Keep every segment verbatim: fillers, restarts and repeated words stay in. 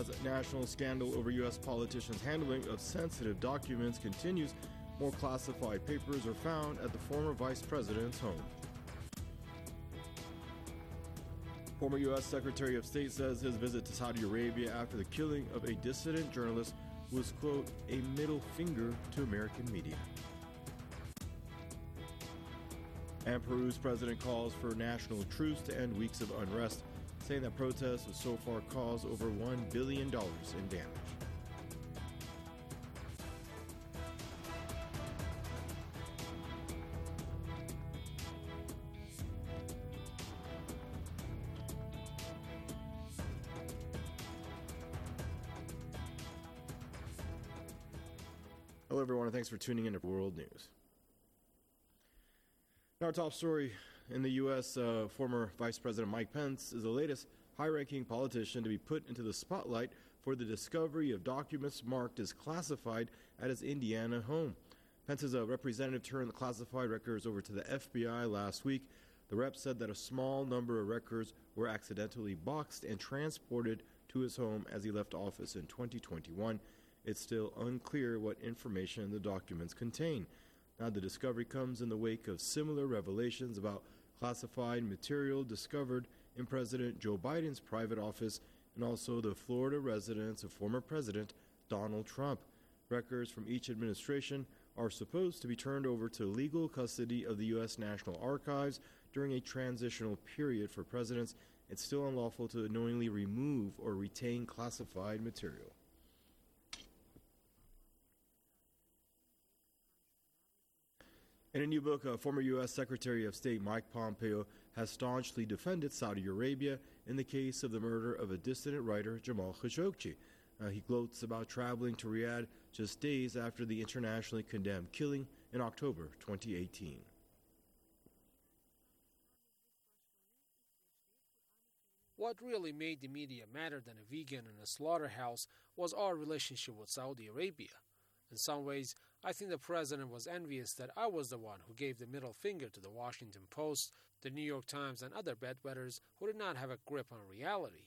As a national scandal over U S politicians' handling of sensitive documents continues, more classified papers are found at the former vice president's home. Former U S Secretary of State says his visit to Saudi Arabia after the killing of a dissident journalist was, quote, a middle finger to American media. And Peru's president calls for national truce to end weeks of unrest, saying that protests have so far caused over one billion dollars in damage. Hello, everyone, and thanks for tuning in to World News. Now, our top story in the U S, uh, former Vice President Mike Pence is the latest high-ranking politician to be put into the spotlight for the discovery of documents marked as classified at his Indiana home. Pence's uh, representative turned the classified records over to the F B I last week. The rep said that a small number of records were accidentally boxed and transported to his home as he left office in twenty twenty-one. It's still unclear what information the documents contain. Now, the discovery comes in the wake of similar revelations about classified material discovered in President Joe Biden's private office and also the Florida residence of former President Donald Trump. Records from each administration are supposed to be turned over to legal custody of the U S National Archives during a transitional period for presidents. It's still unlawful to knowingly remove or retain classified material. In a new book, uh, former U S Secretary of State Mike Pompeo has staunchly defended Saudi Arabia in the case of the murder of a dissident writer, Jamal Khashoggi. Uh, he gloats about traveling to Riyadh just days after the internationally condemned killing in October twenty eighteen. What really made the media madder than a vegan in a slaughterhouse was our relationship with Saudi Arabia. In some ways, I think the president was envious that I was the one who gave the middle finger to the Washington Post, the New York Times, and other bedwetters who did not have a grip on reality.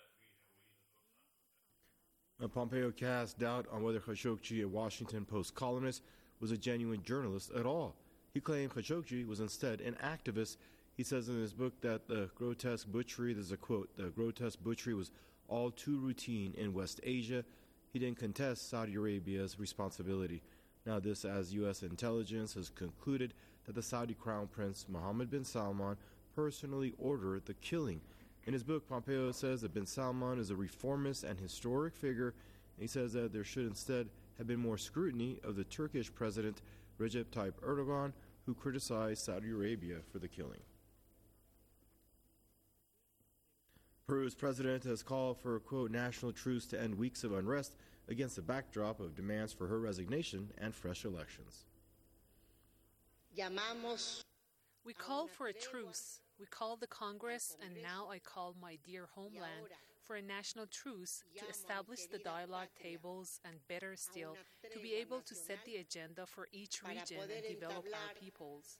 Now, Pompeo cast doubt on whether Khashoggi, a Washington Post columnist, was a genuine journalist at all. He claimed Khashoggi was instead an activist. He says in his book that the grotesque butchery, there's a quote, the grotesque butchery was all too routine in West Asia. He didn't contest Saudi Arabia's responsibility. Now, this as U S intelligence has concluded that the Saudi Crown Prince Mohammed bin Salman personally ordered the killing. In his book, Pompeo says that bin Salman is a reformist and historic figure, and he says that there should instead have been more scrutiny of the Turkish President Recep Tayyip Erdogan, who criticized Saudi Arabia for the killing. Peru's president has called for a, quote, national truce to end weeks of unrest against the backdrop of demands for her resignation and fresh elections. We call for a truce. We call the Congress, and now I call my dear homeland, for a national truce to establish the dialogue tables and, better still, to be able to set the agenda for each region and develop our peoples.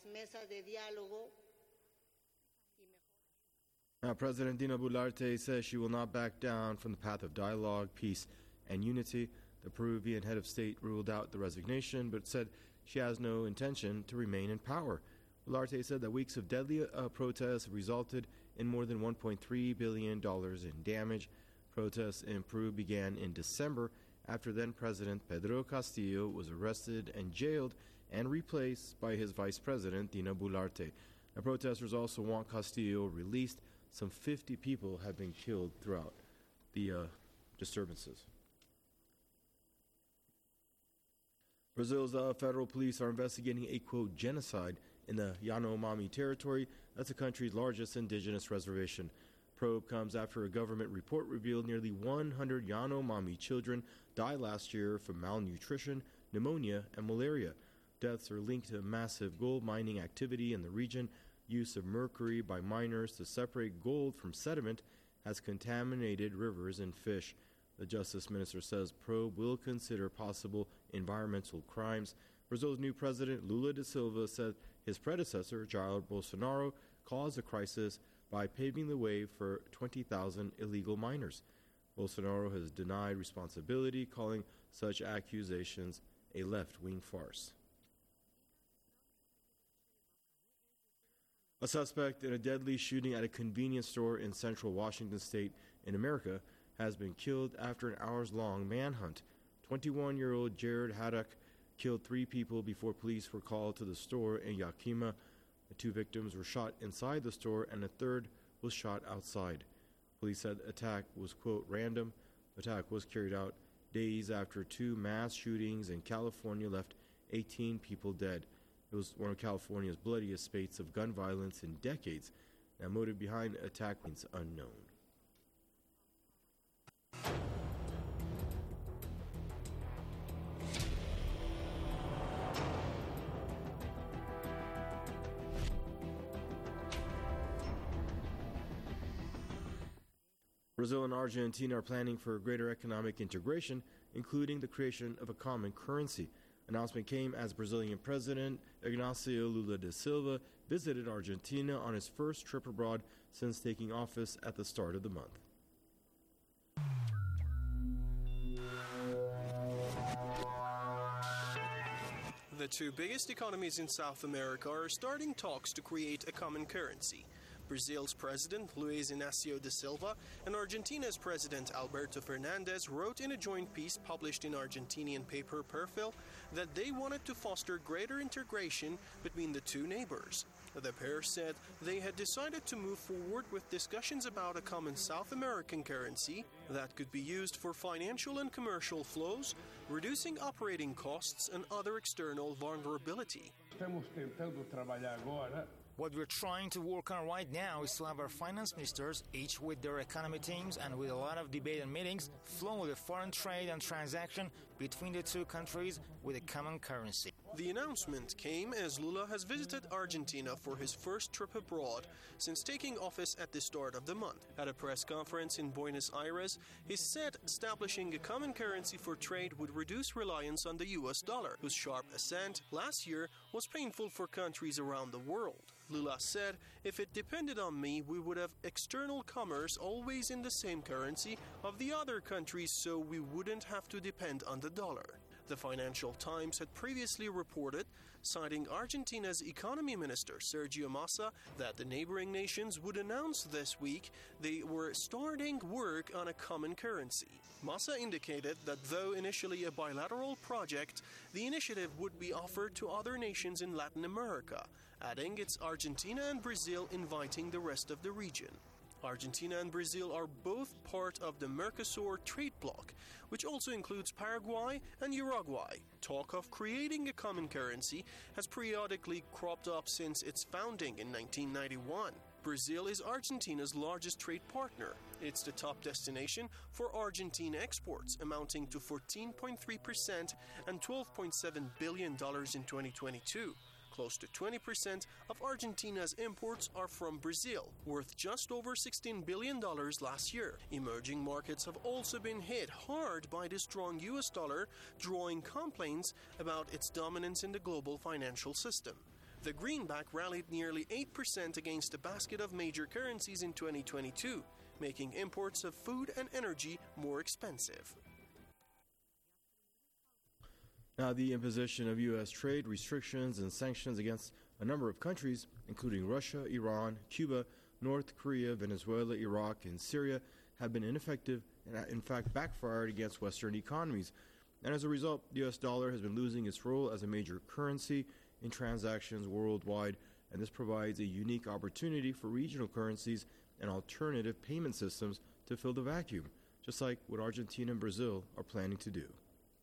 Now, President Dina Boluarte says she will not back down from the path of dialogue, peace, and unity. The Peruvian head of state ruled out the resignation, but said she has no intention to remain in power. Boluarte said that weeks of deadly uh, protests resulted in more than one point three billion dollars in damage. Protests in Peru began in December after then-President Pedro Castillo was arrested and jailed and replaced by his vice president, Dina Boluarte. Now, protesters also want Castillo released. Some fifty people have been killed throughout the uh, disturbances. Brazil's uh, federal police are investigating a, quote, genocide in the Yanomami territory. That's the country's largest indigenous reservation. Probe comes after a government report revealed nearly one hundred Yanomami children died last year from malnutrition, pneumonia, and malaria. Deaths are linked to massive gold mining activity in the region. Use of mercury by miners to separate gold from sediment has contaminated rivers and fish. The Justice Minister says probe will consider possible environmental crimes. Brazil's new president, Lula da Silva, said his predecessor, Jair Bolsonaro, caused the crisis by paving the way for twenty thousand illegal miners. Bolsonaro has denied responsibility, calling such accusations a left-wing farce. A suspect in a deadly shooting at a convenience store in central Washington state in America has been killed after an hours-long manhunt. twenty-one-year-old Jared Haddock killed three people before police were called to the store in Yakima. The two victims were shot inside the store and a third was shot outside. Police said the attack was, quote, random. The attack was carried out days after two mass shootings in California left eighteen people dead. It was one of California's bloodiest spates of gun violence in decades. The motive behind the attack remains unknown. Brazil and Argentina are planning for greater economic integration, including the creation of a common currency. Announcement came as Brazilian President Ignacio Lula da Silva visited Argentina on his first trip abroad since taking office at the start of the month. The two biggest economies in South America are starting talks to create a common currency. Brazil's President Luiz Inácio da Silva and Argentina's President Alberto Fernandez wrote in a joint piece published in Argentinian paper Perfil that they wanted to foster greater integration between the two neighbors. The pair said they had decided to move forward with discussions about a common South American currency that could be used for financial and commercial flows, reducing operating costs and other external vulnerability. Estamos tentando trabalhar agora. What we're trying to work on right now is to have our finance ministers, each with their economy teams and with a lot of debate and meetings, flow the foreign trade and transaction between the two countries with a common currency. The announcement came as Lula has visited Argentina for his first trip abroad since taking office at the start of the month. At a press conference in Buenos Aires, he said establishing a common currency for trade would reduce reliance on the U S dollar, whose sharp ascent last year was painful for countries around the world. Lula said, if it depended on me, we would have external commerce always in the same currency of the other countries so we wouldn't have to depend on the dollar. The Financial Times had previously reported, citing Argentina's economy minister Sergio Massa, that the neighboring nations would announce this week they were starting work on a common currency. Massa indicated that though initially a bilateral project, the initiative would be offered to other nations in Latin America, adding it's Argentina and Brazil inviting the rest of the region. Argentina and Brazil are both part of the Mercosur trade bloc, which also includes Paraguay and Uruguay. Talk of creating a common currency has periodically cropped up since its founding in nineteen ninety-one. Brazil is Argentina's largest trade partner. It's the top destination for Argentine exports, amounting to fourteen point three percent and twelve point seven billion dollars in twenty twenty-two. Close to twenty percent of Argentina's imports are from Brazil, worth just over sixteen billion dollars last year. Emerging markets have also been hit hard by the strong U S dollar, drawing complaints about its dominance in the global financial system. The greenback rallied nearly eight percent against a basket of major currencies in twenty twenty-two, making imports of food and energy more expensive. Now, the imposition of U S trade restrictions and sanctions against a number of countries, including Russia, Iran, Cuba, North Korea, Venezuela, Iraq, and Syria, have been ineffective and, in fact, backfired against Western economies. And as a result, the U S dollar has been losing its role as a major currency in transactions worldwide, and this provides a unique opportunity for regional currencies and alternative payment systems to fill the vacuum, just like what Argentina and Brazil are planning to do.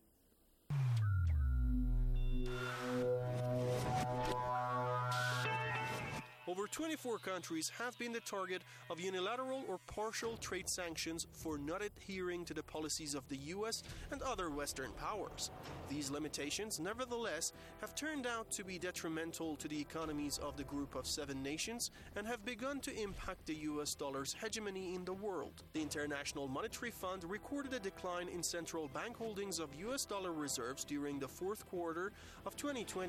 Over twenty-four countries have been the target of unilateral or partial trade sanctions for not adhering to the policies of the U S and other Western powers. These limitations, nevertheless, have turned out to be detrimental to the economies of the group of seven nations and have begun to impact the U S dollar's hegemony in the world. The International Monetary Fund recorded a decline in central bank holdings of U S dollar reserves during the fourth quarter of twenty twenty.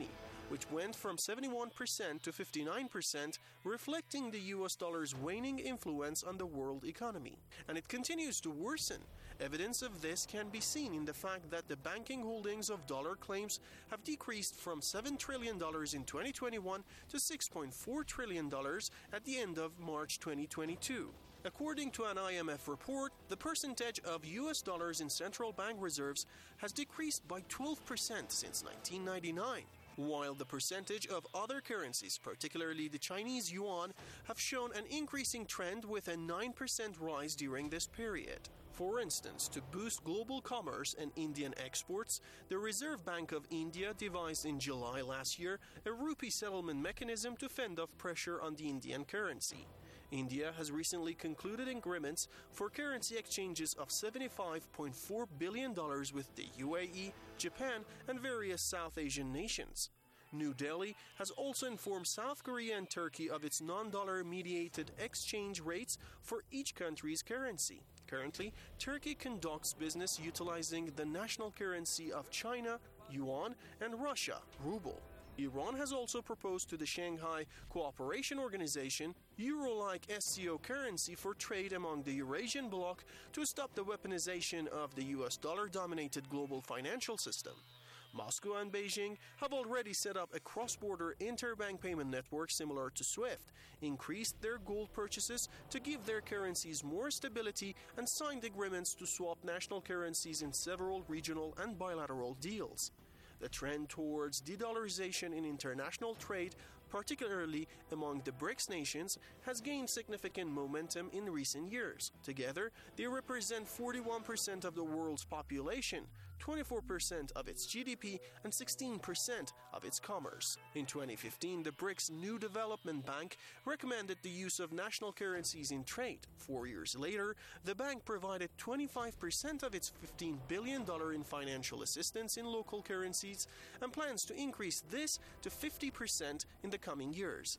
which went from seventy-one percent to fifty-nine percent, reflecting the U S dollar's waning influence on the world economy. And it continues to worsen. Evidence of this can be seen in the fact that the banking holdings of dollar claims have decreased from seven trillion dollars in twenty twenty-one to six point four trillion dollars at the end of March twenty twenty-two. According to an I M F report, the percentage of U S dollars in central bank reserves has decreased by twelve percent since nineteen ninety-nine, while the percentage of other currencies, particularly the Chinese yuan, have shown an increasing trend with a nine percent rise during this period. For instance, to boost global commerce and Indian exports, the Reserve Bank of India devised in July last year a rupee settlement mechanism to fend off pressure on the Indian currency. India has recently concluded agreements for currency exchanges of seventy-five point four billion dollars with the U A E, Japan, and various South Asian nations. New Delhi has also informed South Korea and Turkey of its non-dollar mediated exchange rates for each country's currency. Currently, Turkey conducts business utilizing the national currency of China, yuan, and Russia, ruble. Iran has also proposed to the Shanghai Cooperation Organization euro-like S C O currency for trade among the Eurasian bloc to stop the weaponization of the U S dollar-dominated global financial system. Moscow and Beijing have already set up a cross-border interbank payment network similar to SWIFT, increased their gold purchases to give their currencies more stability, and signed agreements to swap national currencies in several regional and bilateral deals. The trend towards de-dollarization in international trade, particularly among the BRICS nations, has gained significant momentum in recent years. Together, they represent forty-one percent of the world's population, twenty-four percent of its G D P, and sixteen percent of its commerce. In twenty fifteen, the BRICS New Development Bank recommended the use of national currencies in trade. Four years later, the bank provided twenty-five percent of its fifteen billion dollars in financial assistance in local currencies and plans to increase this to fifty percent in the coming years.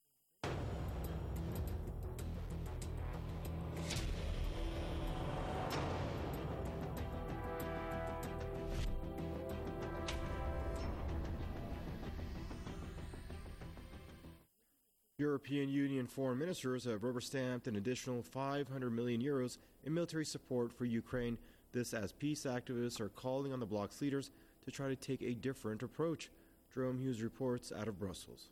European Union foreign ministers have rubber-stamped an additional five hundred million euros in military support for Ukraine. This as peace activists are calling on the bloc's leaders to try to take a different approach. Jerome Hughes reports out of Brussels.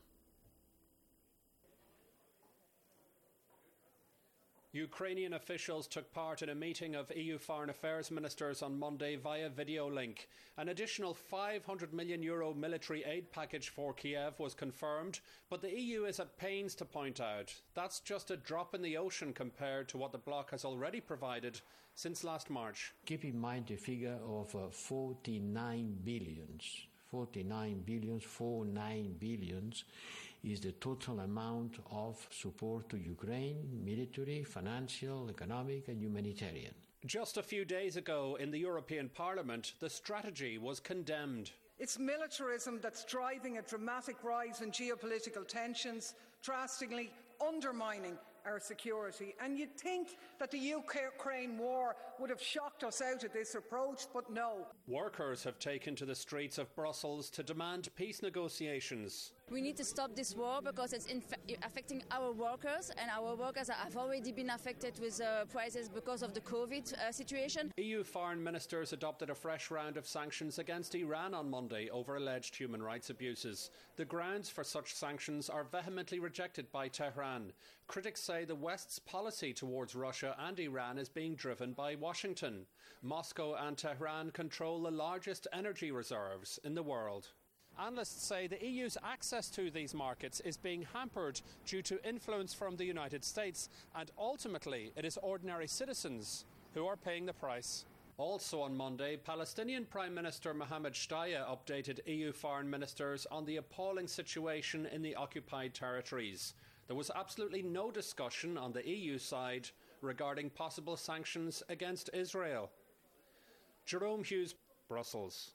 Ukrainian officials took part in a meeting of E U foreign affairs ministers on Monday via video link. An additional five hundred million euro military aid package for Kiev was confirmed, but the E U is at pains to point out that's just a drop in the ocean compared to what the bloc has already provided since last March. Keep in mind the figure of uh, forty-nine billions. forty-nine billions, forty-nine billions is the total amount of support to Ukraine, military, financial, economic and humanitarian. Just a few days ago in the European Parliament, the strategy was condemned. It's militarism that's driving a dramatic rise in geopolitical tensions, drastically undermining our security. And you'd think that the Ukraine war would have shocked us out of this approach, but no. Workers have taken to the streets of Brussels to demand peace negotiations. We need to stop this war because it's inf- affecting our workers, and our workers have already been affected with uh, prices because of the COVID uh, situation. E U foreign ministers adopted a fresh round of sanctions against Iran on Monday over alleged human rights abuses. The grounds for such sanctions are vehemently rejected by Tehran. Critics say the West's policy towards Russia and Iran is being driven by Washington. Moscow and Tehran control the largest energy reserves in the world. Analysts say the E U's access to these markets is being hampered due to influence from the United States, and ultimately it is ordinary citizens who are paying the price. Also on Monday, Palestinian Prime Minister Mohammed Shtayyeh updated E U foreign ministers on the appalling situation in the occupied territories. There was absolutely no discussion on the E U side regarding possible sanctions against Israel. Jerome Hughes, Brussels.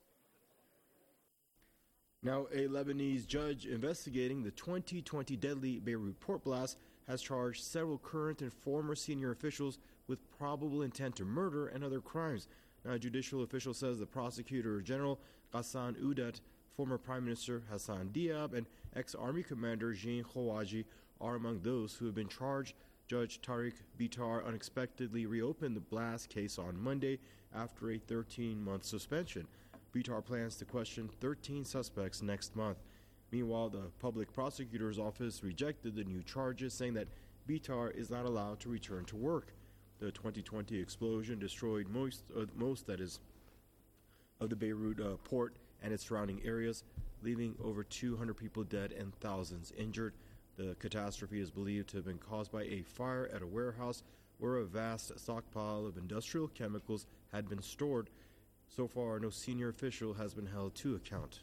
Now, a Lebanese judge investigating the twenty twenty deadly Beirut port blast has charged several current and former senior officials with probable intent to murder and other crimes. Now, a judicial official says the prosecutor general Ghassan Oudat Former Prime Minister Hassan Diab and ex-Army Commander Jean Khawaji are among those who have been charged. Judge Tariq Bitar unexpectedly reopened the blast case on Monday after a thirteen-month suspension. Bitar plans to question thirteen suspects next month. Meanwhile, the public prosecutor's office rejected the new charges, saying that Bitar is not allowed to return to work. The twenty twenty explosion destroyed most, uh, most that is, of the Beirut uh, port and its surrounding areas, leaving over two hundred people dead and thousands injured. The catastrophe is believed to have been caused by a fire at a warehouse where a vast stockpile of industrial chemicals had been stored. So far, no senior official has been held to account.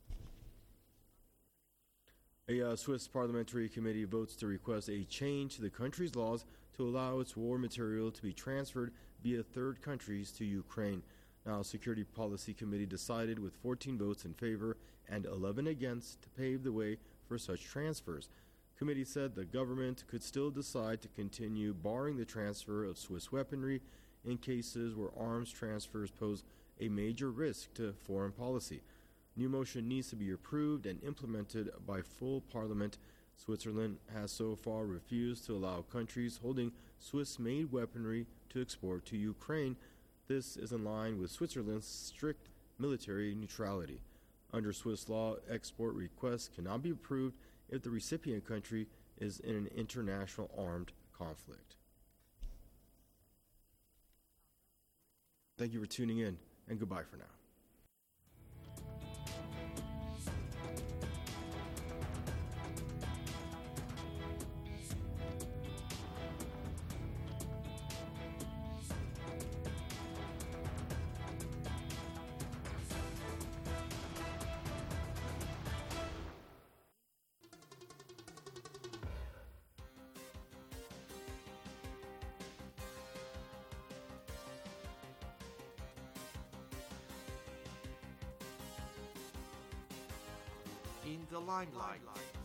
A uh, Swiss parliamentary committee votes to request a change to the country's laws to allow its war material to be transferred via third countries to Ukraine. Now, Security Policy Committee decided with fourteen votes in favor and eleven against to pave the way for such transfers. Committee said the government could still decide to continue barring the transfer of Swiss weaponry in cases where arms transfers pose a major risk to foreign policy. New motion needs to be approved and implemented by full parliament. Switzerland has so far refused to allow countries holding Swiss-made weaponry to export to Ukraine. This is in line with Switzerland's strict military neutrality. Under Swiss law, export requests cannot be approved if the recipient country is in an international armed conflict. Thank you for tuning in, and goodbye for now. In the limelight.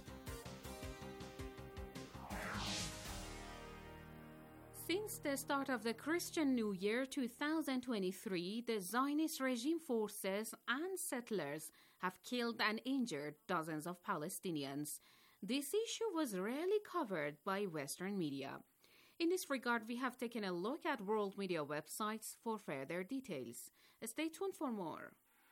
Since the start of the Christian New Year two thousand twenty-three, the Zionist regime forces and settlers have killed and injured dozens of Palestinians. This issue was rarely covered by Western media. In this regard, we have taken a look at world media websites for further details. Stay tuned for more.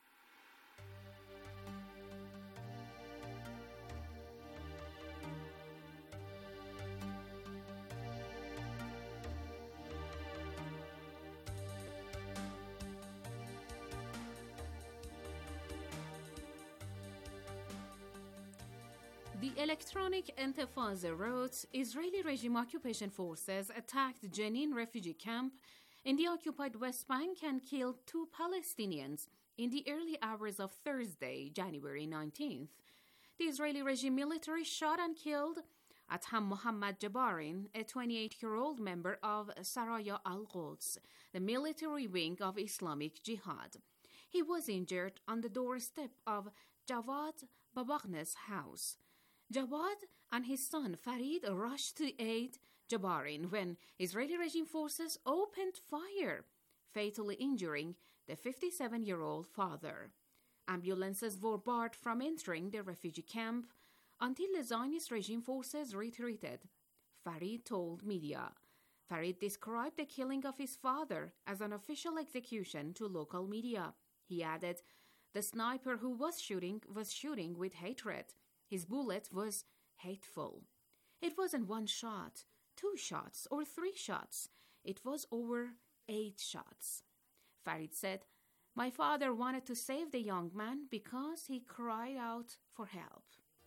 The Electronic Intifada wrote, Israeli regime occupation forces attacked Jenin refugee camp in the occupied West Bank and killed two Palestinians in the early hours of Thursday, January nineteenth. The Israeli regime military shot and killed Atham Mohammad Jabarin, a twenty-eight-year-old member of Saraya al-Quds, the military wing of Islamic Jihad. He was injured on the doorstep of Jawad Babaghne's house. Jawad and his son Farid rushed to aid Jabarin when Israeli regime forces opened fire, fatally injuring the fifty-seven-year-old father. Ambulances were barred from entering the refugee camp until the Zionist regime forces retreated, Farid told media. Farid described the killing of his father as an official execution to local media. He added, the sniper who was shooting was shooting with hatred. His bullet was hateful. It wasn't one shot, two shots, or three shots. It was over eight shots. Farid said, my father wanted to save the young man because he cried out for help.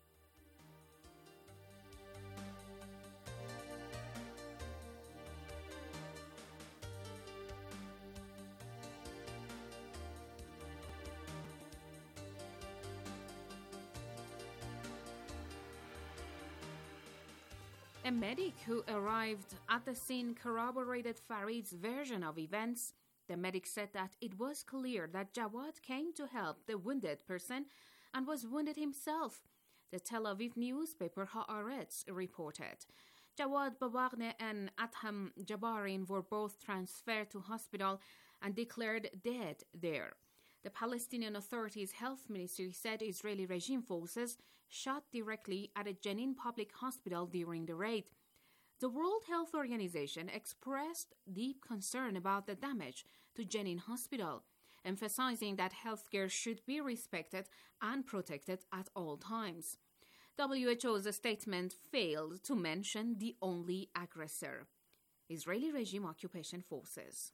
A medic who arrived at the scene corroborated Farid's version of events. The medic said that it was clear that Jawad came to help the wounded person and was wounded himself. The Tel Aviv newspaper Haaretz reported. Jawad Babaghne and Atham Jabarin were both transferred to hospital and declared dead there. The Palestinian Authority's health ministry said Israeli regime forces shot directly at a Jenin public hospital during the raid. The World Health Organization expressed deep concern about the damage to Jenin Hospital, emphasizing that healthcare should be respected and protected at all times. W H O's statement failed to mention the only aggressor: Israeli regime occupation forces.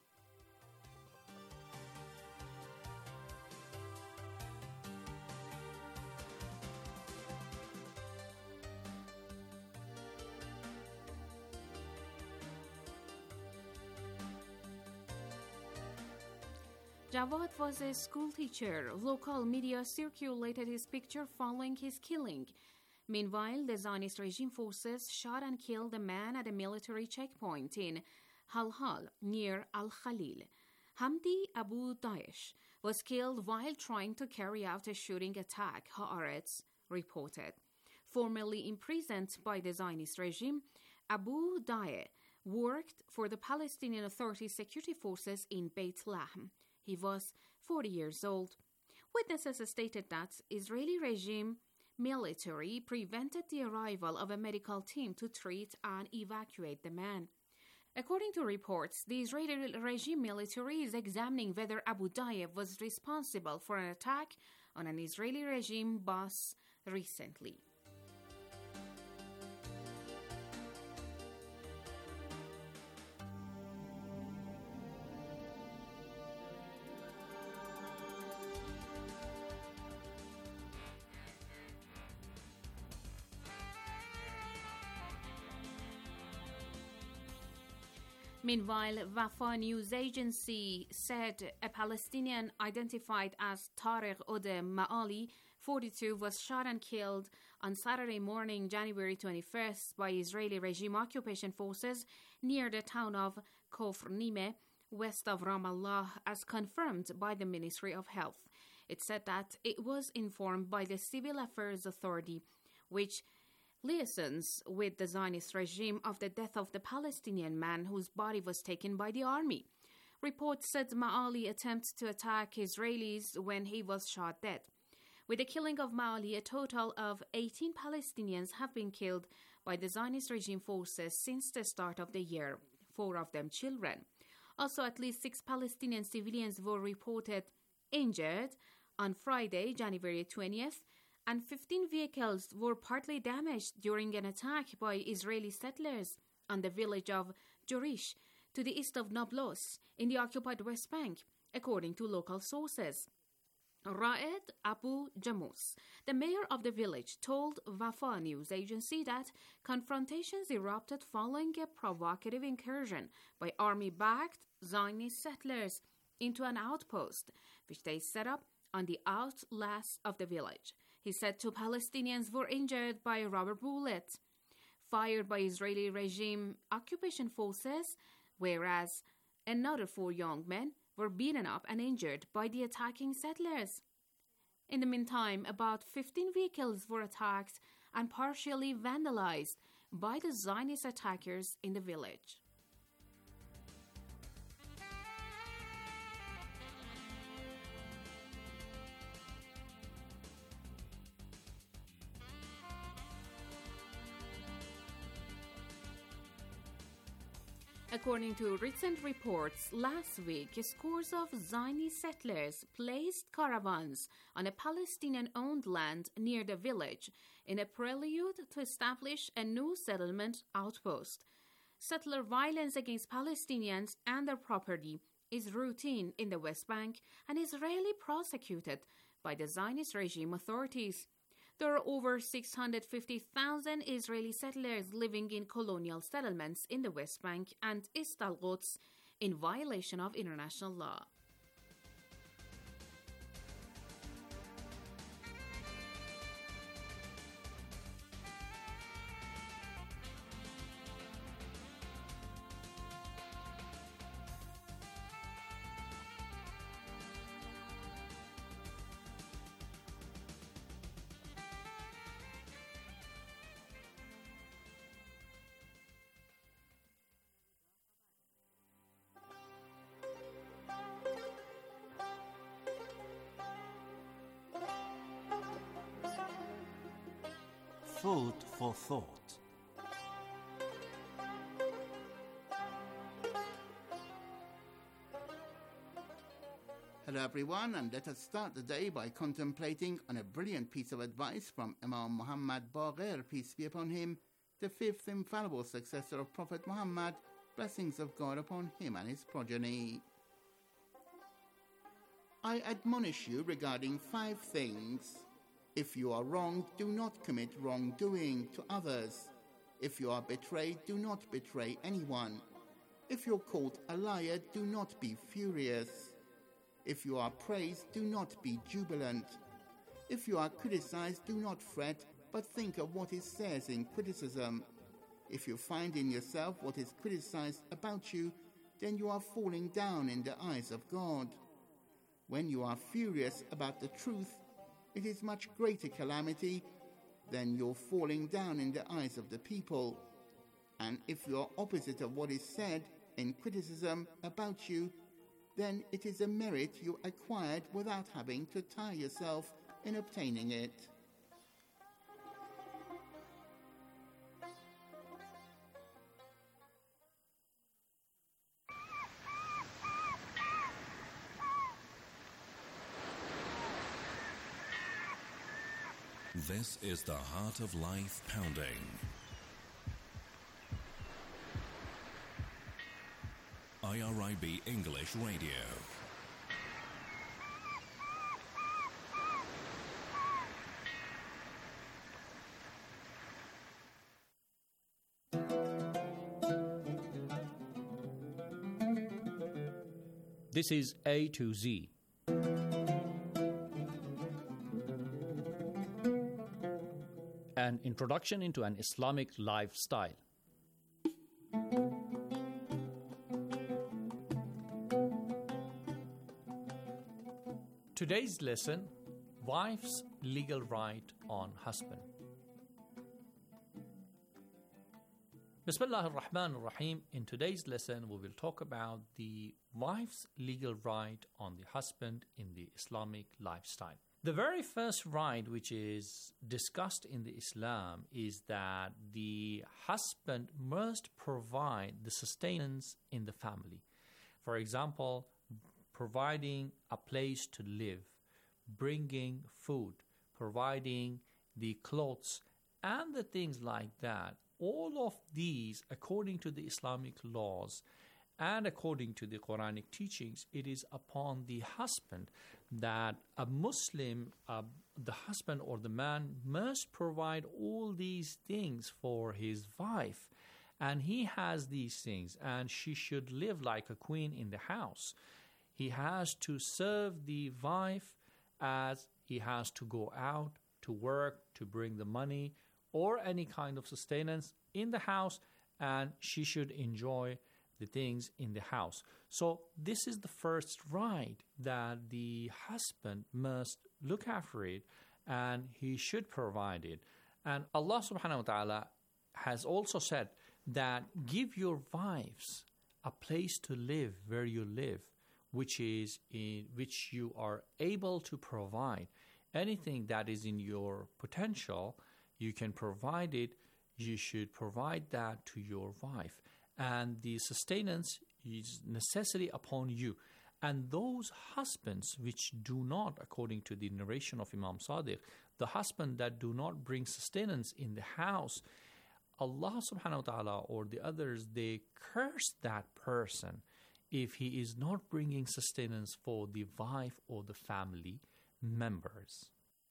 Jawad was a schoolteacher. Local media circulated his picture following his killing. Meanwhile, the Zionist regime forces shot and killed a man at a military checkpoint in Halhal, near Al-Khalil. Hamdi Abu Daesh was killed while trying to carry out a shooting attack, Haaretz reported. Formerly imprisoned by the Zionist regime, Abu Daesh worked for the Palestinian Authority security forces in Beit Lahm. He was forty years old. Witnesses stated that Israeli regime military prevented the arrival of a medical team to treat and evacuate the man. According to reports, the Israeli regime military is examining whether Abu Daesh was responsible for an attack on an Israeli regime bus recently. Meanwhile, Wafa news agency said a Palestinian identified as Tariq Ode Ma'ali, forty-two, was shot and killed on Saturday morning, January twenty-first, by Israeli regime occupation forces near the town of Kofr Nime, west of Ramallah, as confirmed by the Ministry of Health. It said that it was informed by the Civil Affairs Authority, which liaisons with the Zionist regime, of the death of the Palestinian man whose body was taken by the army. Reports said Ma'ali attempted to attack Israelis when he was shot dead. With the killing of Ma'ali, a total of eighteen Palestinians have been killed by the Zionist regime forces since the start of the year, four of them children. Also, at least six Palestinian civilians were reported injured on Friday, January twentieth, and fifteen vehicles were partly damaged during an attack by Israeli settlers on the village of Jorish, to the east of Nablus, in the occupied West Bank, according to local sources. Raed Abu Jamus, the mayor of the village, told Wafa news agency that confrontations erupted following a provocative incursion by army-backed Zionist settlers into an outpost, which they set up on the outlets of the village. He said two Palestinians were injured by rubber bullets fired by Israeli regime occupation forces, whereas another four young men were beaten up and injured by the attacking settlers. In the meantime, about fifteen vehicles were attacked and partially vandalized by the Zionist attackers in the village. According to recent reports, last week, scores of Zionist settlers placed caravans on a Palestinian-owned land near the village in a prelude to establish a new settlement outpost. Settler violence against Palestinians and their property is routine in the West Bank and is rarely prosecuted by the Zionist regime authorities. There are over six hundred fifty thousand Israeli settlers living in colonial settlements in the West Bank and East Al-Quds in violation of international law. Food for thought. Hello everyone, and let us start the day by contemplating on a brilliant piece of advice from Imam Muhammad Baqir, peace be upon him, the fifth infallible successor of Prophet Muhammad, blessings of God upon him and his progeny. I admonish you regarding five things. If you are wronged, do not commit wrongdoing to others. If you are betrayed, do not betray anyone. If you're caught a liar, do not be furious. If you are praised, do not be jubilant. If you are criticized, do not fret, but think of what it says in criticism. If you find in yourself what is criticized about you, then you are falling down in the eyes of God. When you are furious about the truth, it is much greater calamity than your falling down in the eyes of the people. And if you are opposite of what is said in criticism about you, then it is a merit you acquired without having to tire yourself in obtaining it. This is the Heart of Life Pounding. I R I B English Radio. This is A to Z. An introduction into an Islamic lifestyle. Today's lesson, wife's legal right on husband. Bismillah ar-Rahman ar-Rahim. In today's lesson, we will talk about the wife's legal right on the husband in the Islamic lifestyle. The very first right which is discussed in the Islam is that the husband must provide the sustenance in the family. For example, providing a place to live, bringing food, providing the clothes, and the things like that. All of these, according to the Islamic laws and according to the Quranic teachings, it is upon the husband that a Muslim, uh, the husband or the man, must provide all these things for his wife. And he has these things, and she should live like a queen in the house. He has to serve the wife as he has to go out to work to bring the money or any kind of sustenance in the house, and she should enjoy the things in the house. So this is the first right, that the husband must look after it and he should provide it. And Allah subhanahu wa ta'ala has also said that give your wives a place to live where you live, which is in which you are able to provide. Anything that is in your potential, you can provide it. You should provide that to your wife. And the sustenance is necessary upon you. And those husbands which do not, according to the narration of Imam Sadiq, the husband that do not bring sustenance in the house, Allah subhanahu wa ta'ala or the others, they curse that person if he is not bringing sustenance for the wife or the family members.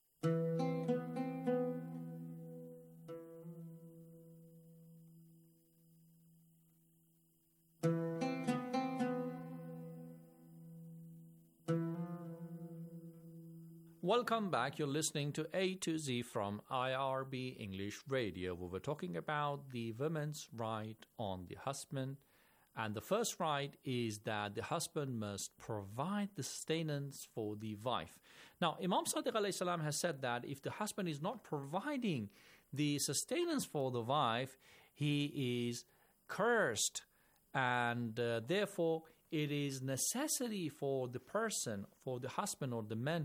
Welcome back. You're listening to A to Z from I R B English Radio. We were talking about the woman's right on the husband. And the first right is that the husband must provide the sustenance for the wife. Now, Imam Sadiq alayhi salam has said that if the husband is not providing the sustenance for the wife, he is cursed. And uh, therefore, it is necessary for the person, for the husband or the man,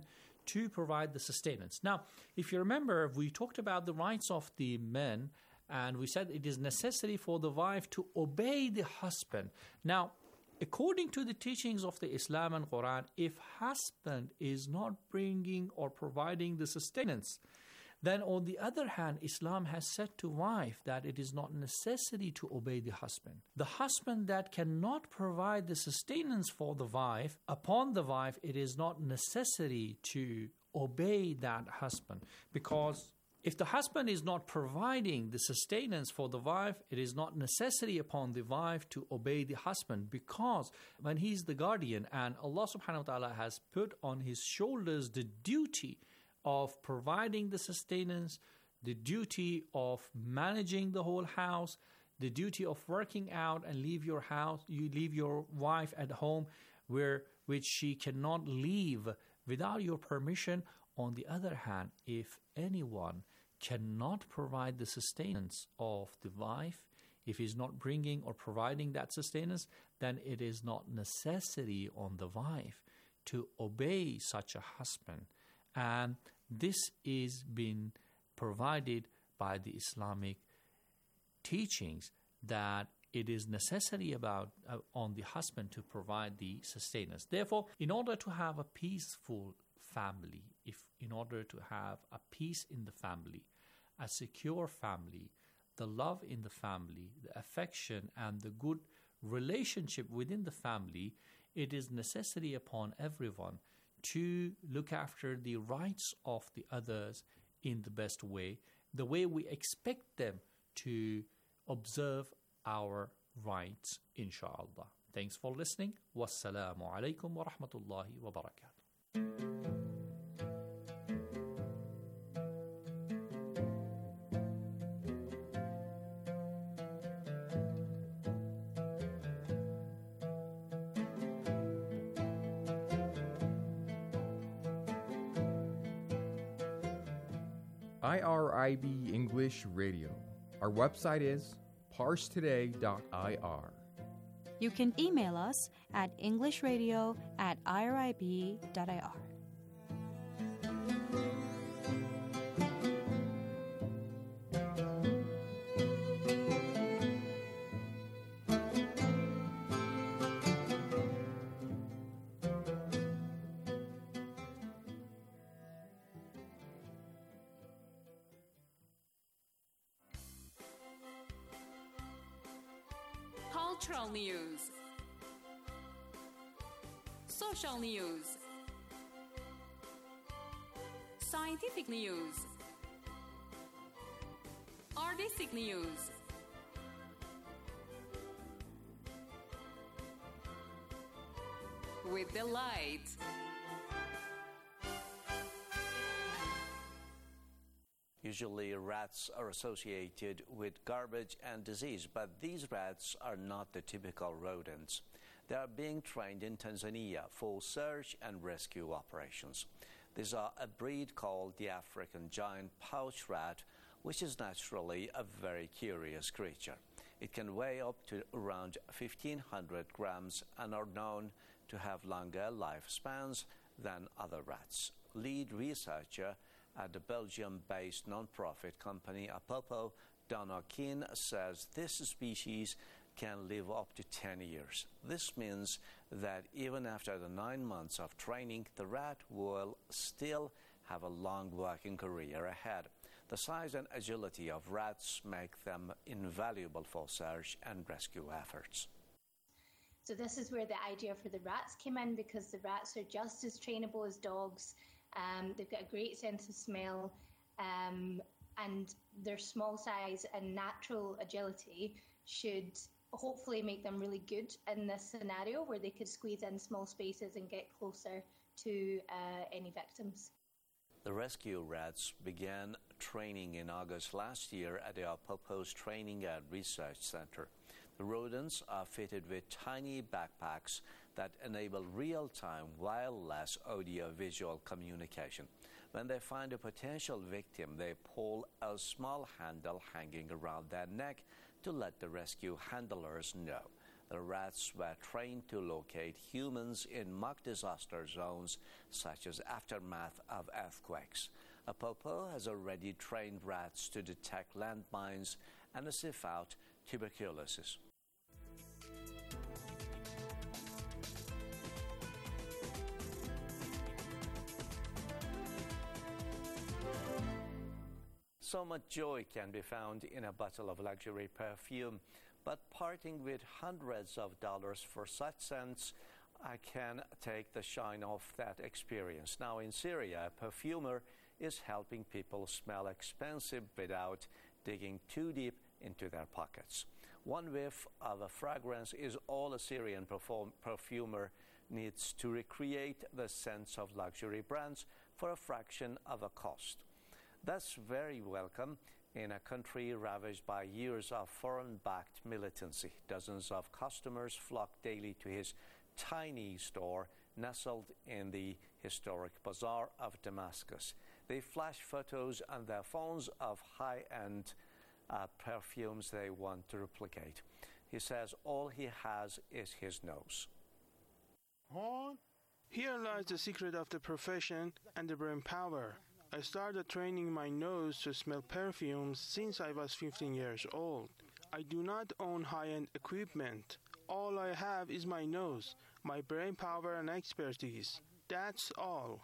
to provide the sustenance. Now, if you remember, we talked about the rights of the men, and we said it is necessary for the wife to obey the husband. Now, according to the teachings of the Islam and Quran, if husband is not bringing or providing the sustenance, then on the other hand, Islam has said to wife that it is not necessary to obey the husband. The husband that cannot provide the sustenance for the wife, upon the wife, it is not necessary to obey that husband. Because if the husband is not providing the sustenance for the wife, it is not necessary upon the wife to obey the husband, because when he is the guardian and Allah subhanahu wa ta'ala has put on his shoulders the duty of providing the sustenance, the duty of managing the whole house, the duty of working out and leave your house, you leave your wife at home where which she cannot leave without your permission. On the other hand, if anyone cannot provide the sustenance of the wife, if he's not bringing or providing that sustenance, then it is not necessary on the wife to obey such a husband. And this is being provided by the Islamic teachings, that it is necessary about uh, on the husband to provide the sustenance. Therefore, in order to have a peaceful family, if in order to have a peace in the family, a secure family, the love in the family, the affection and the good relationship within the family, it is necessary upon everyone to look after the rights of the others in the best way, the way we expect them to observe our rights, inshallah. Thanks for listening. Wassalamu alaikum wa rahmatullahi wa barakatuh. I R I B English Radio. Our website is parse today dot I R. You can email us at englishradio at I R I B dot I R. Cultural news, social news, scientific news, artistic news, with delight. Usually rats are associated with garbage and disease, but these rats are not the typical rodents. They are being trained in Tanzania for search and rescue operations. These are a breed called the African giant pouch rat, which is naturally a very curious creature. It can weigh up to around fifteen hundred grams and are known to have longer lifespans than other rats. Lead researcher at the Belgium-based non-profit company Apopo, Donna Keane, says this species can live up to ten years. This means that even after the nine months of training, the rat will still have a long working career ahead. The size and agility of rats make them invaluable for search and rescue efforts. So this is where the idea for the rats came in, because the rats are just as trainable as dogs. Um, they've got a great sense of smell, um, and their small size and natural agility should hopefully make them really good in this scenario where they could squeeze in small spaces and get closer to uh, any victims. The rescue rats began training in August last year at the Apopo's Training and Research Center. The rodents are fitted with tiny backpacks that enable real-time wireless audio-visual communication. When they find a potential victim, they pull a small handle hanging around their neck to let the rescue handlers know. The rats were trained to locate humans in mock disaster zones, such as aftermath of earthquakes. Apopo has already trained rats to detect landmines and sniff out tuberculosis. So much joy can be found in a bottle of luxury perfume, but parting with hundreds of dollars for such scents, I can take the shine off that experience. Now in Syria, a perfumer is helping people smell expensive without digging too deep into their pockets. One whiff of a fragrance is all a Syrian perform- perfumer needs to recreate the scents of luxury brands for a fraction of a cost. That's very welcome in a country ravaged by years of foreign-backed militancy. Dozens of customers flock daily to his tiny store nestled in the historic bazaar of Damascus. They flash photos on their phones of high-end uh, perfumes they want to replicate. He says all he has is his nose. Here lies the secret of the profession and the brain power. I started training my nose to smell perfumes since I was fifteen years old. I do not own high-end equipment. All I have is my nose, my brain power and expertise. That's all.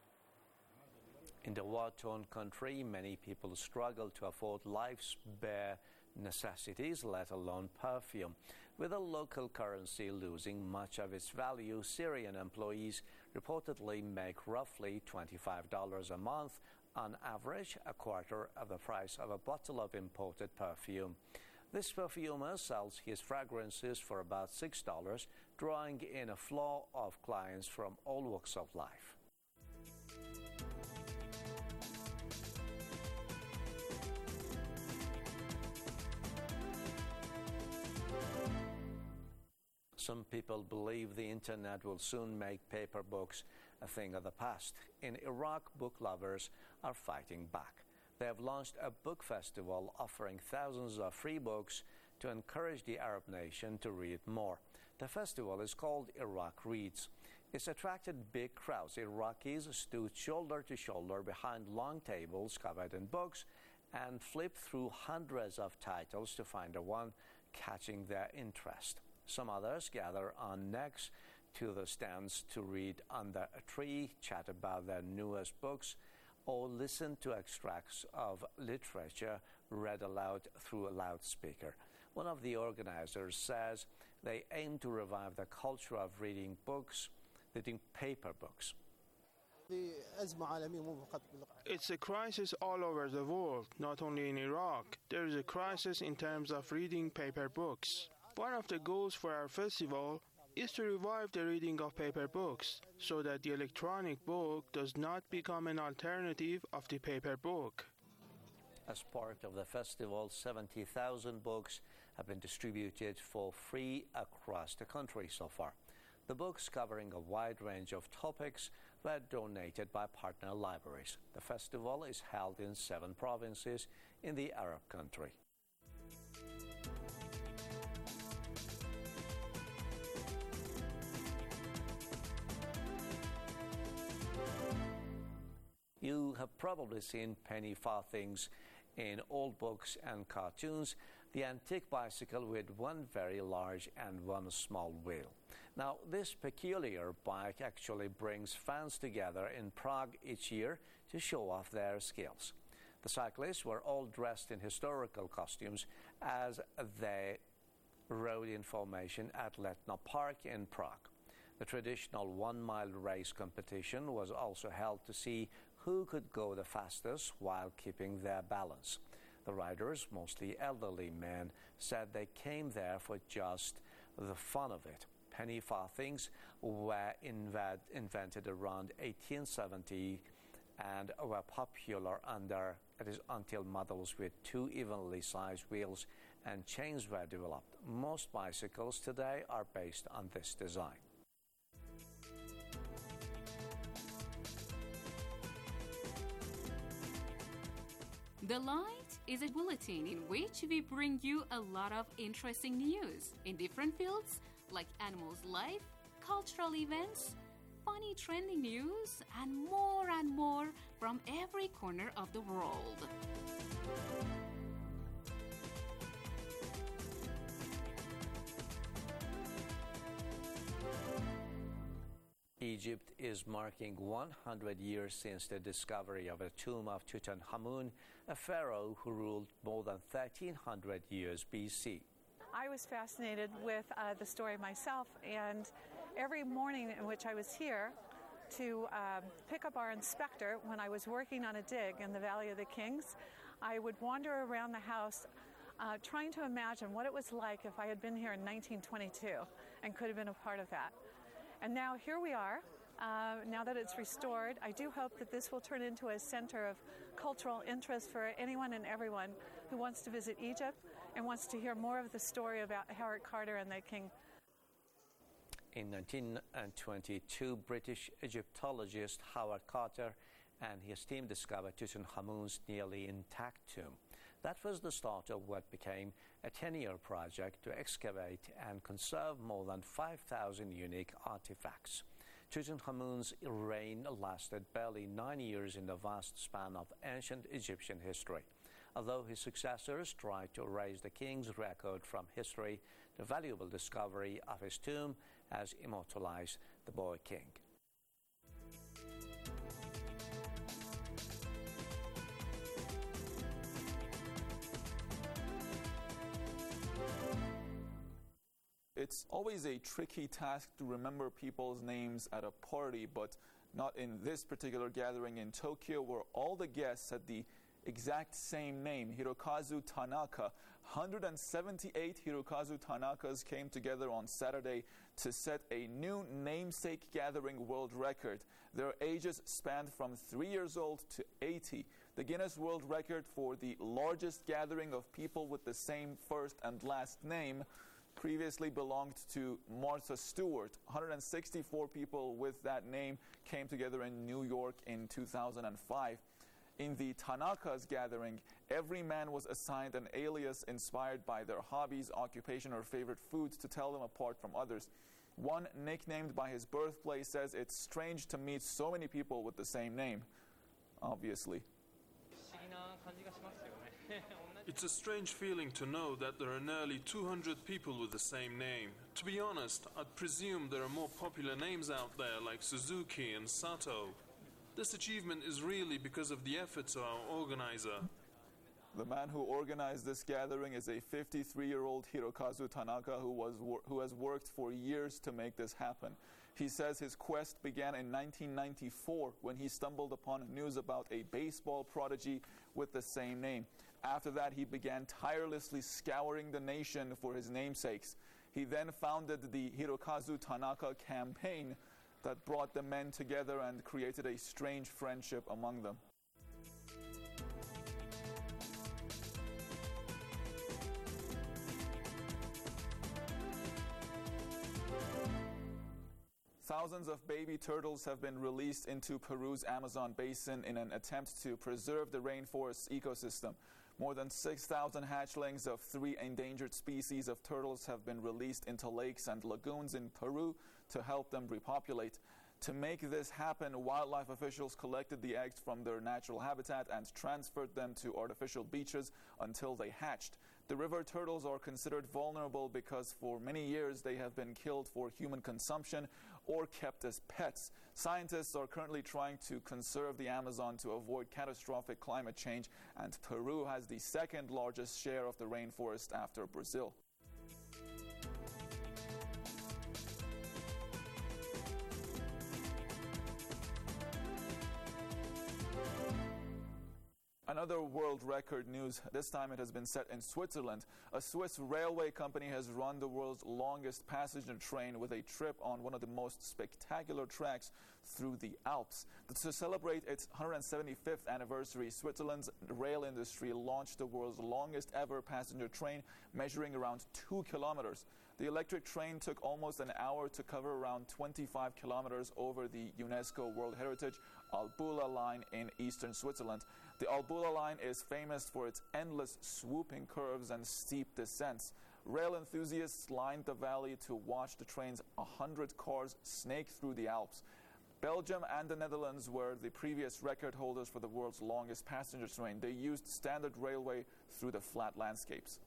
In the war-torn country, many people struggle to afford life's bare necessities, let alone perfume. With the local currency losing much of its value, Syrian employees reportedly make roughly twenty-five dollars a month, on average a quarter of the price of a bottle of imported perfume. This perfumer sells his fragrances for about six dollars, drawing in a flow of clients from all walks of life. Some people believe the internet will soon make paper books a thing of the past. In Iraq, book lovers are fighting back. They have launched a book festival offering thousands of free books to encourage the Arab nation to read more. The festival is called Iraq Reads. It's attracted big crowds. Iraqis stood shoulder to shoulder behind long tables covered in books and flipped through hundreds of titles to find the one catching their interest. Some others gather on next to the stands to read under a tree, chat about their newest books, or listen to extracts of literature read aloud through a loudspeaker. One of the organizers says they aim to revive the culture of reading books, reading paper books. It's a crisis all over the world, not only in Iraq. There is a crisis in terms of reading paper books. One of the goals for our festival is to revive the reading of paper books so that the electronic book does not become an alternative of the paper book. As part of the festival, seventy thousand books have been distributed for free across the country so far. The books, covering a wide range of topics, were donated by partner libraries. The festival is held in seven provinces in the Arab country. You have probably seen penny farthings in old books and cartoons, the antique bicycle with one very large and one small wheel. Now, this peculiar bike actually brings fans together in Prague each year to show off their skills. The cyclists were all dressed in historical costumes as they rode in formation at Letna Park in Prague. The traditional one-mile race competition was also held to see who could go the fastest while keeping their balance. The riders, mostly elderly men, said they came there for just the fun of it. Penny farthings were inv- invented around eighteen seventy and were popular under, it is until models with two evenly sized wheels and chains were developed. Most bicycles today are based on this design. The light is a bulletin in which we bring you a lot of interesting news in different fields like animals' life, cultural events, funny trending news, and more and more from every corner of the world. Egypt is marking one hundred years since the discovery of the tomb of Tutankhamun, a pharaoh who ruled more than thirteen hundred years B C. I was fascinated with uh, the story myself, and every morning in which I was here to um, pick up our inspector when I was working on a dig in the Valley of the Kings, I would wander around the house uh, trying to imagine what it was like if I had been here in nineteen twenty-two and could have been a part of that. And now here we are, uh, now that it's restored. I do hope that this will turn into a center of cultural interest for anyone and everyone who wants to visit Egypt and wants to hear more of the story about Howard Carter and the king. In nineteen twenty-two, British Egyptologist Howard Carter and his team discovered Tutankhamun's nearly intact tomb. That was the start of what became a ten-year project to excavate and conserve more than five thousand unique artifacts. Tutankhamun's reign lasted barely nine years in the vast span of ancient Egyptian history. Although his successors tried to erase the king's record from history, the valuable discovery of his tomb has immortalized the boy king. It's always a tricky task to remember people's names at a party, but not in this particular gathering in Tokyo, where all the guests had the exact same name, Hirokazu Tanaka. one hundred seventy-eight Hirokazu Tanakas came together on Saturday to set a new namesake gathering world record. Their ages spanned from three years old to eighty. The Guinness World Record for the largest gathering of people with the same first and last name previously belonged to Martha Stewart. one hundred sixty-four people with that name came together in New York in two thousand five. In the Tanaka's gathering, every man was assigned an alias inspired by their hobbies, occupation, or favorite foods to tell them apart from others. One, nicknamed by his birthplace, says it's strange to meet so many people with the same name. Obviously. It's a strange feeling to know that there are nearly two hundred people with the same name. To be honest, I'd presume there are more popular names out there like Suzuki and Sato. This achievement is really because of the efforts of our organizer. The man who organized this gathering is a fifty-three-year-old Hirokazu Tanaka who, was who has worked for years to make this happen. He says his quest began in nineteen ninety-four when he stumbled upon news about a baseball prodigy with the same name. After that, he began tirelessly scouring the nation for his namesakes. He then founded the Hirokazu Tanaka campaign that brought the men together and created a strange friendship among them. Thousands of baby turtles have been released into Peru's Amazon basin in an attempt to preserve the rainforest's ecosystem. More than six thousand hatchlings of three endangered species of turtles have been released into lakes and lagoons in Peru to help them repopulate. To make this happen, wildlife officials collected the eggs from their natural habitat and transferred them to artificial beaches until they hatched. The river turtles are considered vulnerable because for many years they have been killed for human consumption or kept as pets. Scientists are currently trying to conserve the Amazon to avoid catastrophic climate change, and Peru has the second largest share of the rainforest after Brazil. Another world record news. This time it has been set in Switzerland. A Swiss railway company has run the world's longest passenger train with a trip on one of the most spectacular tracks through the Alps. To celebrate its one hundred seventy-fifth anniversary, Switzerland's rail industry launched the world's longest ever passenger train, measuring around two kilometers. The electric train took almost an hour to cover around twenty-five kilometers over the UNESCO World Heritage Albula line in eastern Switzerland. The Al Bula line is famous for its endless swooping curves and steep descents. Rail enthusiasts lined the valley to watch the train's one hundred cars snake through the Alps. Belgium and the Netherlands were the previous record holders for the world's longest passenger train. They used standard railway through the flat landscapes.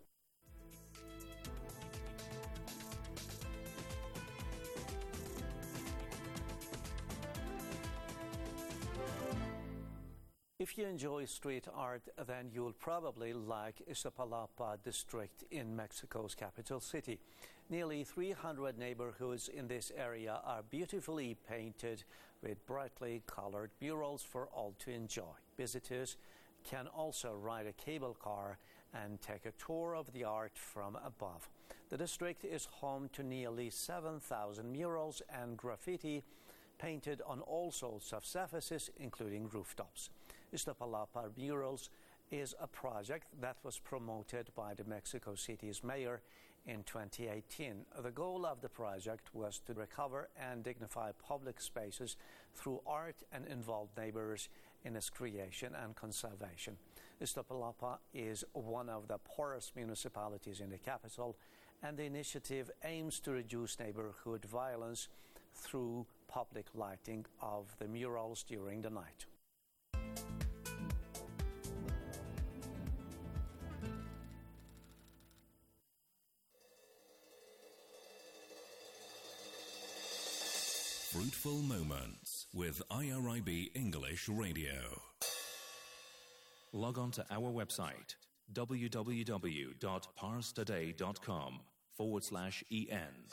If you enjoy street art, then you'll probably like Iztapalapa district in Mexico's capital city. Nearly three hundred neighborhoods in this area are beautifully painted with brightly colored murals for all to enjoy. Visitors can also ride a cable car and take a tour of the art from above. The district is home to nearly seven thousand murals and graffiti painted on all sorts of surfaces, including rooftops. Iztapalapa Murals is a project that was promoted by the Mexico City's mayor in twenty eighteen. The goal of the project was to recover and dignify public spaces through art and involve neighbors in its creation and conservation. Iztapalapa is one of the poorest municipalities in the capital, and the initiative aims to reduce neighborhood violence through public lighting of the murals during the night. Fruitful Moments with I R I B English Radio. Log on to our website www.parstoday.com forward slash en.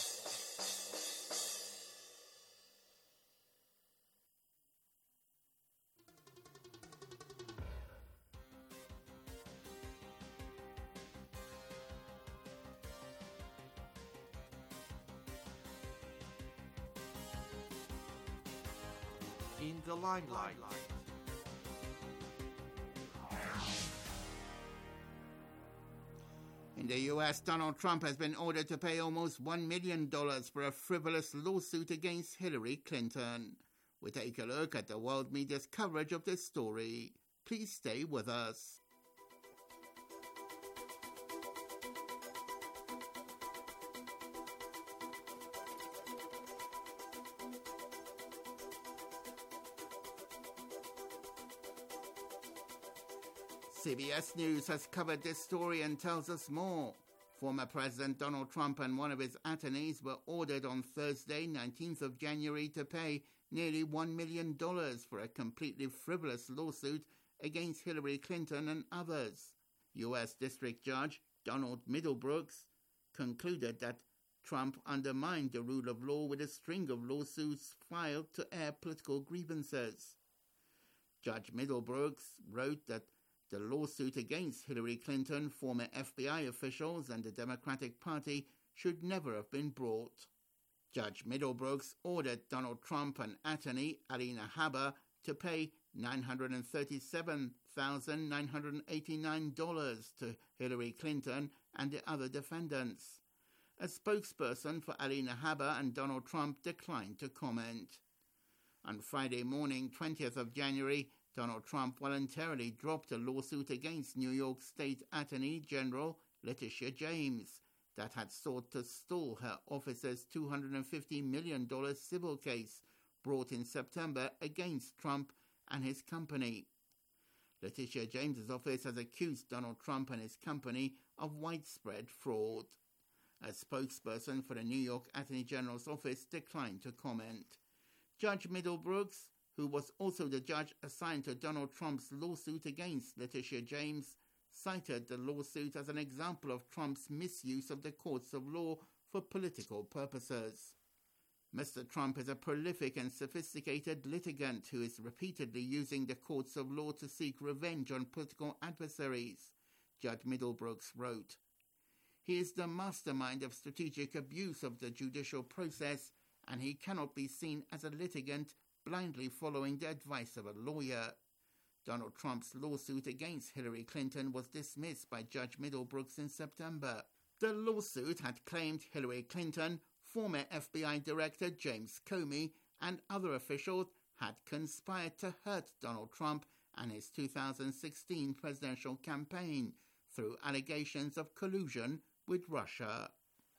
In the limelight. In the U S, Donald Trump has been ordered to pay almost one million dollars for a frivolous lawsuit against Hillary Clinton. We take a look at the world media's coverage of this story. Please stay with us. C B S News has covered this story and tells us more. Former President Donald Trump and one of his attorneys were ordered on Thursday, nineteenth of January, to pay nearly one million dollars for a completely frivolous lawsuit against Hillary Clinton and others. U S District Judge Donald Middlebrooks concluded that Trump undermined the rule of law with a string of lawsuits filed to air political grievances. Judge Middlebrooks wrote that the lawsuit against Hillary Clinton, former F B I officials, and the Democratic Party should never have been brought. Judge Middlebrooks ordered Donald Trump and attorney Alina Habba to pay nine hundred thirty-seven thousand nine hundred eighty-nine dollars to Hillary Clinton and the other defendants. A spokesperson for Alina Habba and Donald Trump declined to comment. On Friday morning, twentieth of January, Donald Trump voluntarily dropped a lawsuit against New York State Attorney General Letitia James that had sought to stall her office's two hundred fifty million dollars civil case brought in September against Trump and his company. Letitia James's office has accused Donald Trump and his company of widespread fraud. A spokesperson for the New York Attorney General's office declined to comment. Judge Middlebrooks, who was also the judge assigned to Donald Trump's lawsuit against Letitia James, cited the lawsuit as an example of Trump's misuse of the courts of law for political purposes. Mister Trump is a prolific and sophisticated litigant who is repeatedly using the courts of law to seek revenge on political adversaries, Judge Middlebrooks wrote. He is the mastermind of strategic abuse of the judicial process, and he cannot be seen as a litigant blindly following the advice of a lawyer. Donald Trump's lawsuit against Hillary Clinton was dismissed by Judge Middlebrooks in September. The lawsuit had claimed Hillary Clinton, former F B I Director James Comey, and other officials had conspired to hurt Donald Trump and his two thousand sixteen presidential campaign through allegations of collusion with Russia.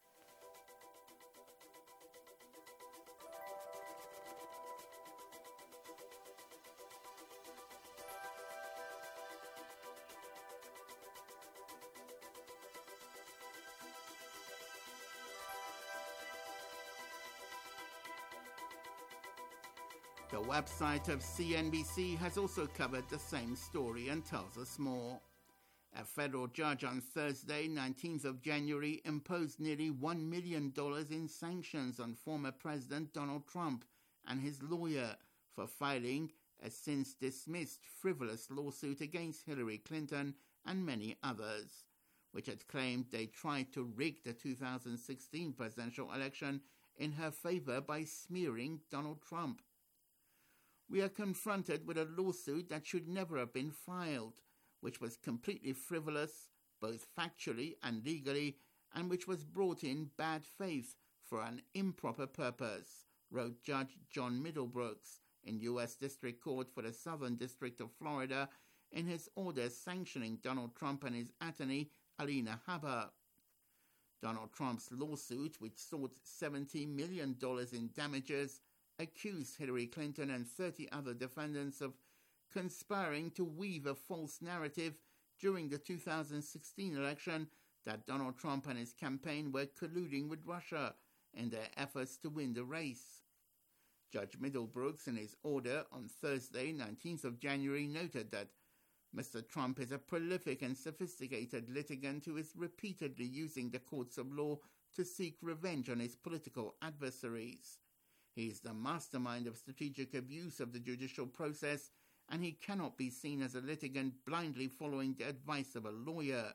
The website of C N B C has also covered the same story and tells us more. A federal judge on Thursday, nineteenth of January, imposed nearly one million dollars in sanctions on former President Donald Trump and his lawyer for filing a since-dismissed frivolous lawsuit against Hillary Clinton and many others, which had claimed they tried to rig the two thousand sixteen presidential election in her favor by smearing Donald Trump. We are confronted with a lawsuit that should never have been filed, which was completely frivolous, both factually and legally, and which was brought in bad faith for an improper purpose, wrote Judge John Middlebrooks in U S District Court for the Southern District of Florida in his order sanctioning Donald Trump and his attorney, Alina Habba. Donald Trump's lawsuit, which sought seventy million dollars in damages, accused Hillary Clinton and thirty other defendants of conspiring to weave a false narrative during the two thousand sixteen election that Donald Trump and his campaign were colluding with Russia in their efforts to win the race. Judge Middlebrooks, in his order on Thursday, nineteenth of January, noted that Mister Trump is a prolific and sophisticated litigant who is repeatedly using the courts of law to seek revenge on his political adversaries. He is the mastermind of strategic abuse of the judicial process, and he cannot be seen as a litigant blindly following the advice of a lawyer.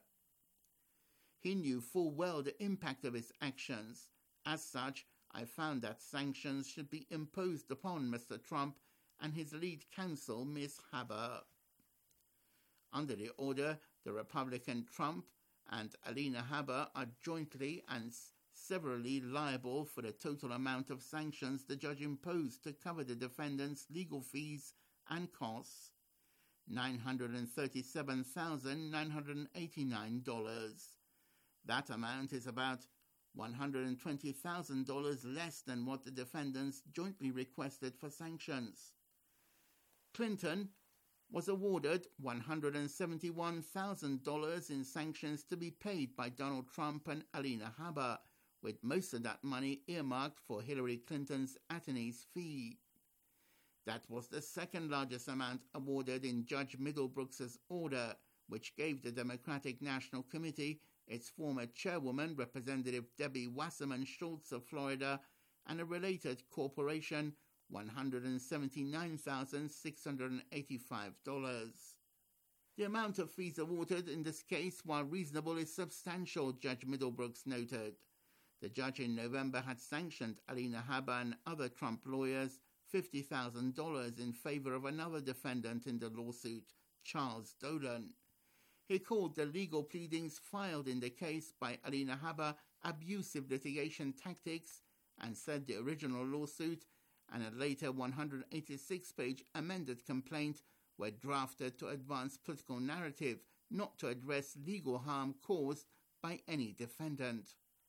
He knew full well the impact of his actions. As such, I found that sanctions should be imposed upon Mister Trump and his lead counsel, Miz Habba. Under the order, the Republican Trump and Alina Habba are jointly and severally liable for the total amount of sanctions the judge imposed to cover the defendants' legal fees and costs, nine hundred thirty-seven thousand nine hundred eighty-nine dollars. That amount is about one hundred twenty thousand dollars less than what the defendants jointly requested for sanctions. Clinton was awarded one hundred seventy-one thousand dollars in sanctions to be paid by Donald Trump and Alina Habba, with most of that money earmarked for Hillary Clinton's attorney's fee. That was the second largest amount awarded in Judge Middlebrooks' order, which gave the Democratic National Committee its former chairwoman, Representative Debbie Wasserman Schultz of Florida, and a related corporation, one hundred seventy-nine thousand six hundred eighty-five dollars. The amount of fees awarded in this case, while reasonable, is substantial, Judge Middlebrooks noted. The judge in November had sanctioned Alina Habba and other Trump lawyers fifty thousand dollars in favor of another defendant in the lawsuit, Charles Dolan. He called the legal pleadings filed in the case by Alina Habba abusive litigation tactics and said the original lawsuit and a later one hundred eighty-six page amended complaint were drafted to advance political narrative, not to address legal harm caused by any defendant.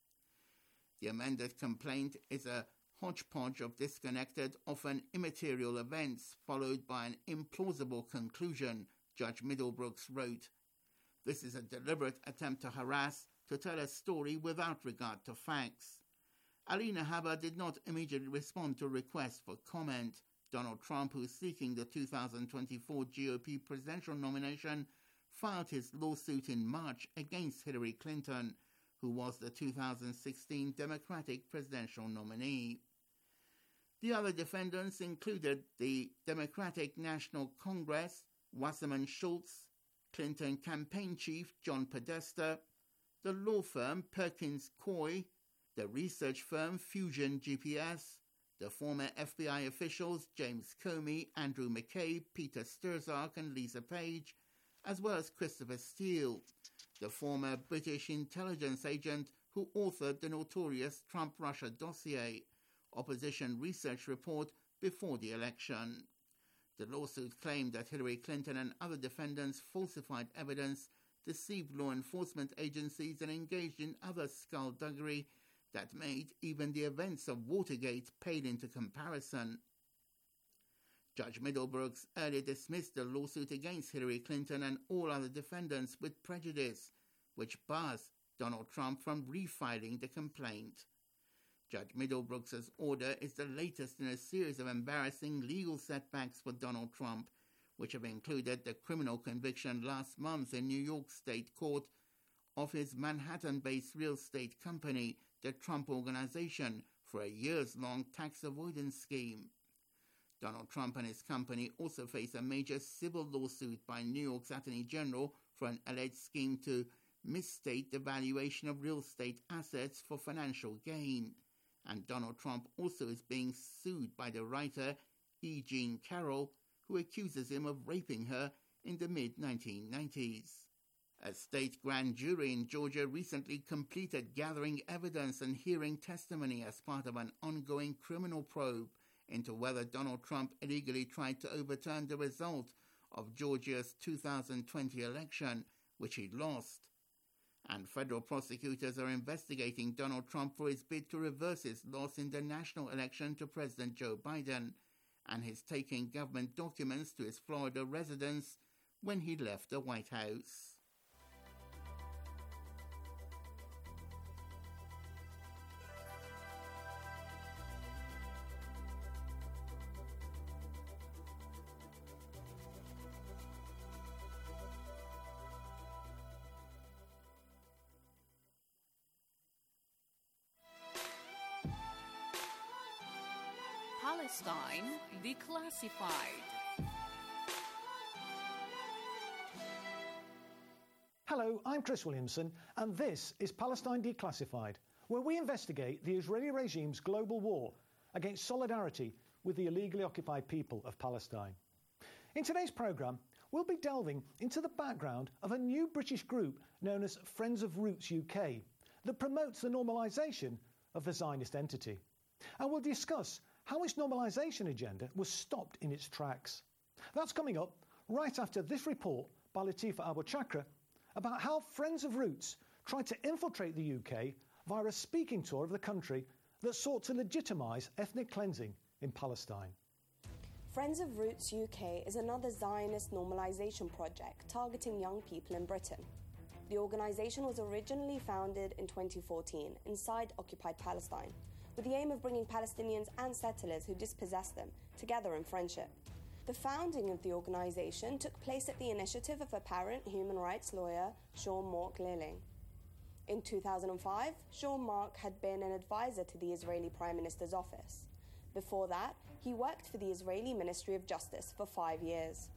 The amended complaint is a hodgepodge of disconnected, often immaterial events, followed by an implausible conclusion, Judge Middlebrooks wrote. This is a deliberate attempt to harass, to tell a story without regard to facts. Alina Habba did not immediately respond to requests for comment. Donald Trump, who is seeking the two thousand twenty-four G O P presidential nomination, filed his lawsuit in March against Hillary Clinton, who was the two thousand sixteen Democratic presidential nominee. The other defendants included the Democratic National Congress, Wasserman Schultz, Clinton campaign chief John Podesta, the law firm Perkins Coie, the research firm Fusion G P S, the former F B I officials James Comey, Andrew McCabe, Peter Strzok and Lisa Page, as well as Christopher Steele, the former British intelligence agent who authored the notorious Trump-Russia dossier, opposition research report before the election. The lawsuit claimed that Hillary Clinton and other defendants falsified evidence, deceived law enforcement agencies, and engaged in other skullduggery that made even the events of Watergate pale into comparison. Judge Middlebrooks earlier dismissed the lawsuit against Hillary Clinton and all other defendants with prejudice, which bars Donald Trump from refiling the complaint. Judge Middlebrooks' order is the latest in a series of embarrassing legal setbacks for Donald Trump, which have included the criminal conviction last month in New York State Court of his Manhattan-based real estate company, the Trump Organization, for a years-long tax avoidance scheme. Donald Trump and his company also face a major civil lawsuit by New York's Attorney General for an alleged scheme to misstate the valuation of real estate assets for financial gain. And Donald Trump also is being sued by the writer E. Jean Carroll, who accuses him of raping her in the mid nineteen nineties. A state grand jury in Georgia recently completed gathering evidence and hearing testimony as part of an ongoing criminal probe into whether Donald Trump illegally tried to overturn the result of Georgia's two thousand twenty election, which he lost. And federal prosecutors are investigating Donald Trump for his bid to reverse his loss in the national election to President Joe Biden, and his taking government documents to his Florida residence when he left the White House. Palestine Declassified. Hello, I'm Chris Williamson, and this is Palestine Declassified, where we investigate the Israeli regime's global war against solidarity with the illegally occupied people of Palestine. In today's programme, we'll be delving into the background of a new British group known as Friends of Roots U K that promotes the normalisation of the Zionist entity. And we'll discuss how its normalisation agenda was stopped in its tracks. That's coming up right after this report by Latifa Abu-Chakra about how Friends of Roots tried to infiltrate the U K via a speaking tour of the country that sought to legitimise ethnic cleansing in Palestine. Friends of Roots U K is another Zionist normalisation project targeting young people in Britain. The organisation was originally founded in twenty fourteen inside occupied Palestine, with the aim of bringing Palestinians and settlers who dispossessed them together in friendship. The founding of the organisation took place at the initiative of apparent human rights lawyer Sean Mark Lilling. In two thousand five, Sean Mark had been an advisor to the Israeli Prime Minister's office. Before that, he worked for the Israeli Ministry of Justice for five years.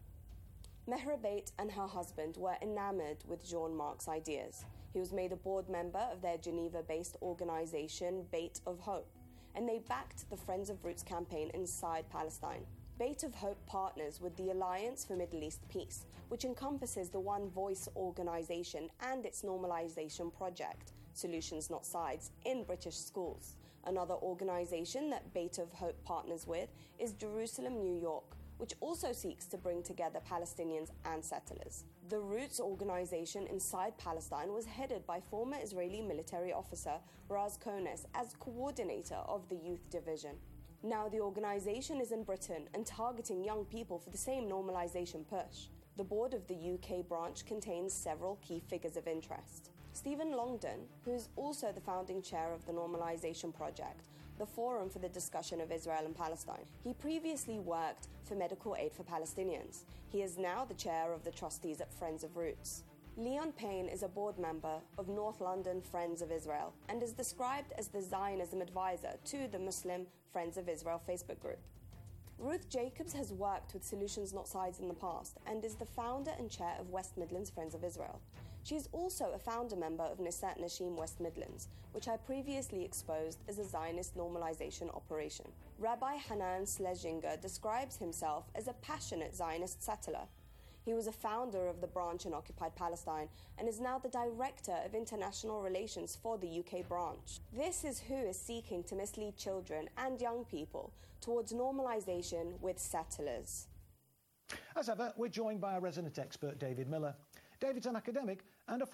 Mehra Beit and her husband were enamoured with Sean Mark's ideas. He was made a board member of their Geneva-based organisation, Beit of Hope, and they backed the Friends of Roots campaign inside Palestine. Beit of Hope partners with the Alliance for Middle East Peace, which encompasses the One Voice organisation and its normalisation project, Solutions Not Sides, in British schools. Another organisation that Beit of Hope partners with is Jerusalem, New York, which also seeks to bring together Palestinians and settlers. The Roots organisation inside Palestine was headed by former Israeli military officer Raz Kones as coordinator of the youth division. Now the organisation is in Britain and targeting young people for the same normalisation push. The board of the U K branch contains several key figures of interest. Stephen Longdon, who is also the founding chair of the Normalisation Project, the Forum for the Discussion of Israel and Palestine. He previously worked for Medical Aid for Palestinians. He is now the chair of the trustees at Friends of Roots. Leon Payne is a board member of North London Friends of Israel and is described as the Zionism advisor to the Muslim Friends of Israel Facebook group. Ruth Jacobs has worked with Solutions Not Sides in the past and is the founder and chair of West Midlands Friends of Israel. She is also a founder member of Nisat Nashim West Midlands, which I previously exposed as a Zionist normalization operation. Rabbi Hanan Slezhinger describes himself as a passionate Zionist settler. He was a founder of the branch in occupied Palestine and is now the Director of International Relations for the U K branch. This is who is seeking to mislead children and young people towards normalization with settlers. As ever, we're joined by our resident expert, David Miller. David's an academic and a